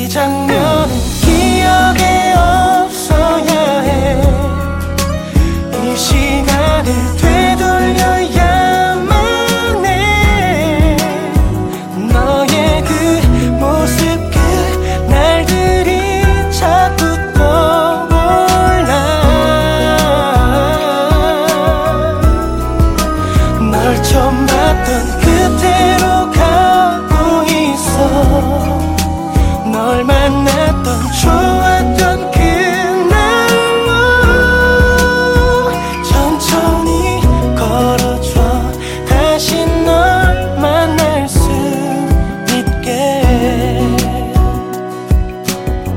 장면은 기억에 없어야 해. 이 시간을 되돌려야만 해. 너의 그 모습 그 날들이 자꾸 떠올라. 널 처음 봤던 그때로 가고 있어. 널 만났던 좋았던